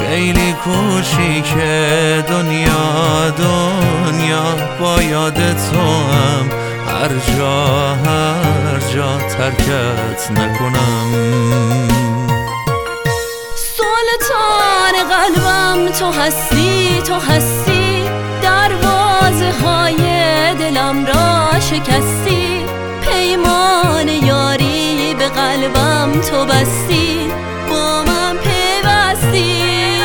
خیلی کوچیکه دنیا با یاد تو هم هر جا ترکت نکنم. سلطان قلبم تو هستی دروازه های دلم را شکستی، پیمان یاری به قلبم تو بستی، با من پیوستی.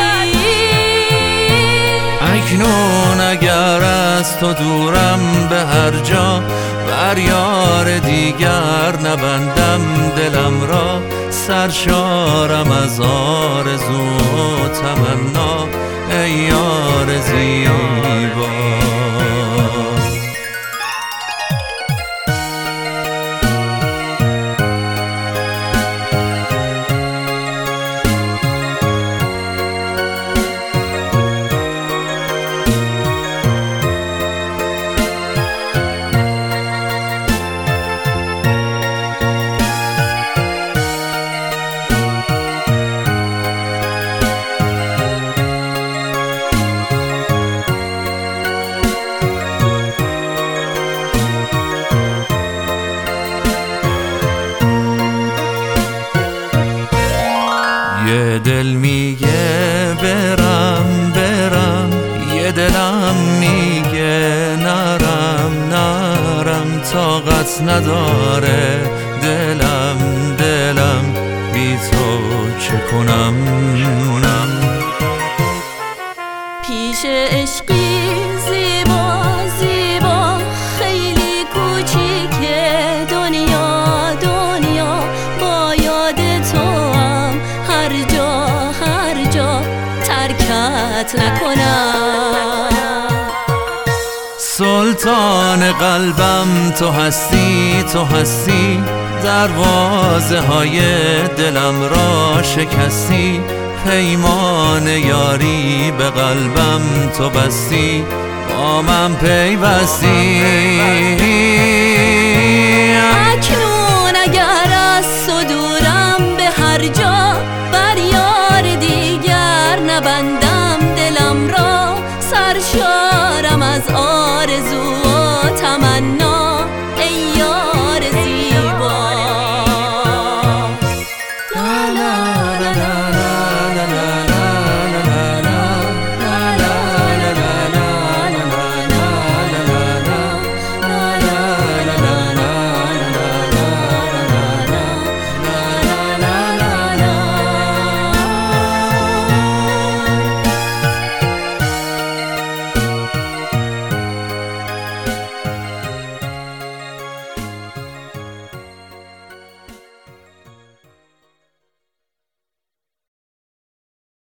اکنون اگر از تو دورم به هر جا، بر یار دیگر نبندم دلم را، سرشارم از آرزو و تمنا ای یار زیبا. یه دل میگه برم، یه دلم میگه نرم، طاقت نداره دلم بی تو چه کنم. پیش عشقی زیبا خیلی کوچیکه دنیا با یاد تو هم هر جا ترکت نکنم. سلطان قلبم تو هستی دروازه های دلم را شکستی، پیمان یاری به قلبم تو بستی، با من پیوستی.